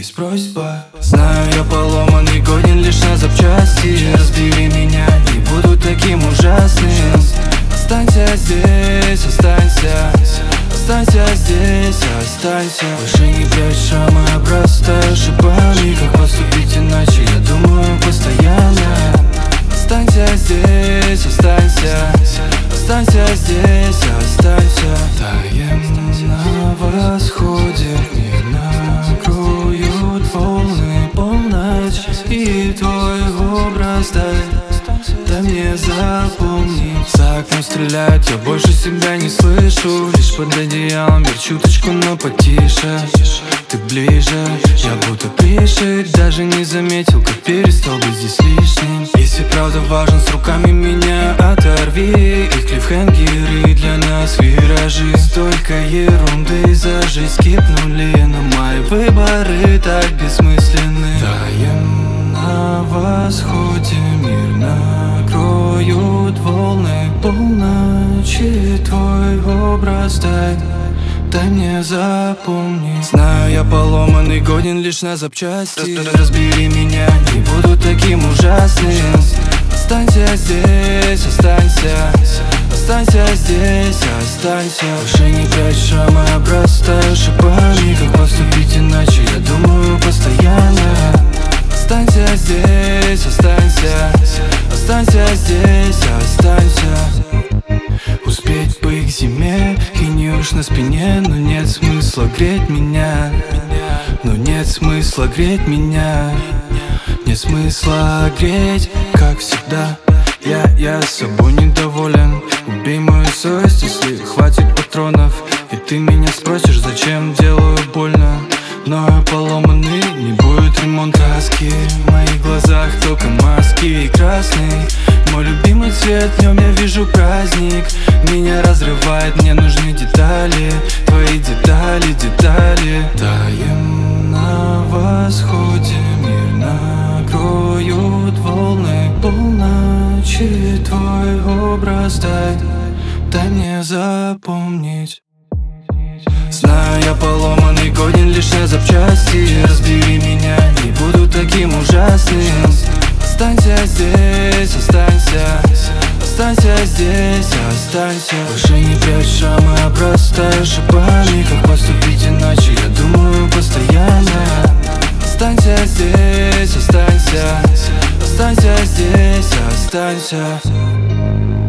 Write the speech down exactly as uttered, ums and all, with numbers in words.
есть просьба. Знаю, я поломанный, годен лишь на запчасти. Разбери меня, не буду таким ужасным. Останься здесь, останься, останься здесь, останься. Больше не прячь шрамы, а просто ошибами. Как поступить иначе, я думаю постоянно. Останься здесь, останься, останься здесь, останься. Таем на восходе, мир накроют волны, полночь. И твой образ дай, дай мне запомнить. За окном стреляют, я больше себя не слышу. Лишь под одеялом мир чуточку, но потише. Ты ближе, я будто пришит. Даже не заметил, как перестал быть здесь лишним. Если правда важен, с руками меня оторви. Их клиффхенгеры для нас виражи. Столько ерунды за жизнь кипнули, но мои выборы так бессмысленны. Таем на восходе, мир накроют волны, полночи. Твой образ дай, дай мне запомнить. Знаю, я поломанный, годен лишь на запчасти. Разбери меня, не буду таким ужасным. Останься здесь, останься, останься здесь, останься. Больше не прячь шрамы, а просто ошибами. Как поступить иначе, я думаю постоянно. Останься здесь, останься, останься здесь, останься. Успеть бы к зиме, и не уж на спине. Но нет смысла греть меня, но нет смысла греть меня. Нет смысла греть, как всегда. Я, я собой недоволен. Убей мою совесть, если хватит патронов. И ты меня спросишь, зачем делаю больно. Но я поломанный, не будет ремонта. Краски в моих глазах, только маски и красный. Мой любимый цвет, в нем я вижу праздник. Меня разрывает, мне нужны детали. Твои детали, детали. Таем на восходе, мир накроют волны, полночи. Твой образ дай, дай мне запомнить. Знаю, я поломанный, годен лишь на запчасти. Разбери меня, не буду таким ужасным. Останься здесь, останься, останься здесь, останься. Больше не прячь шрамы, а просто ошибами. Как поступить иначе, я думаю постоянно. Останься здесь, останься, останься здесь, останься.